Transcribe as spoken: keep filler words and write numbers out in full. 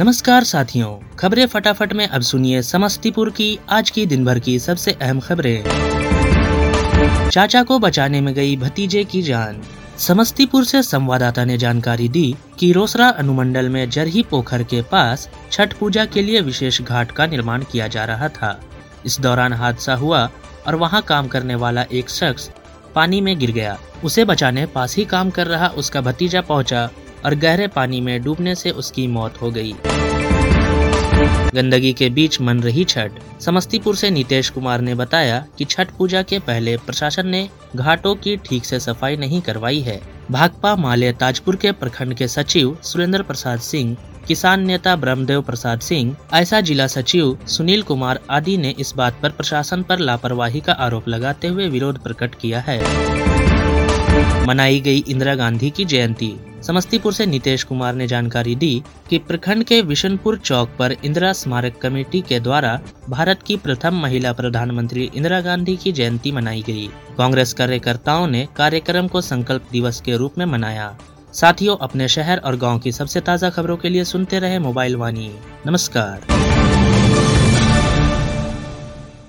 नमस्कार साथियों, खबरें फटाफट में अब सुनिए समस्तीपुर की आज की दिन भर की सबसे अहम खबरें। चाचा को बचाने में गई भतीजे की जान। समस्तीपुर से संवाददाता ने जानकारी दी कि रोसड़ा अनुमंडल में जरही पोखर के पास छठ पूजा के लिए विशेष घाट का निर्माण किया जा रहा था। इस दौरान हादसा हुआ और वहां काम करने वाला एक शख्स पानी में गिर गया। उसे बचाने पास ही काम कर रहा उसका भतीजा पहुंचा और गहरे पानी में डूबने से उसकी मौत हो गई। गंदगी के बीच मन रही छठ। समस्तीपुर से नीतीश कुमार ने बताया कि छठ पूजा के पहले प्रशासन ने घाटों की ठीक से सफाई नहीं करवाई है। भाकपा माले ताजपुर के प्रखंड के सचिव सुरेंद्र प्रसाद सिंह, किसान नेता ब्रह्मदेव प्रसाद सिंह, ऐसा जिला सचिव सुनील कुमार आदि ने इस बात पर प्रशासन पर लापरवाही का आरोप लगाते हुए विरोध प्रकट किया है। मनाई गई इंदिरा गांधी की जयंती। समस्तीपुर से नीतीश कुमार ने जानकारी दी कि प्रखंड के विशनपुर चौक पर इंदिरा स्मारक कमेटी के द्वारा भारत की प्रथम महिला प्रधानमंत्री इंदिरा गांधी की जयंती मनाई गई। कांग्रेस कार्यकर्ताओं ने कार्यक्रम को संकल्प दिवस के रूप में मनाया। साथियों, अपने शहर और गांव की सबसे ताज़ा खबरों के लिए सुनते रहे मोबाइल वाणी। नमस्कार।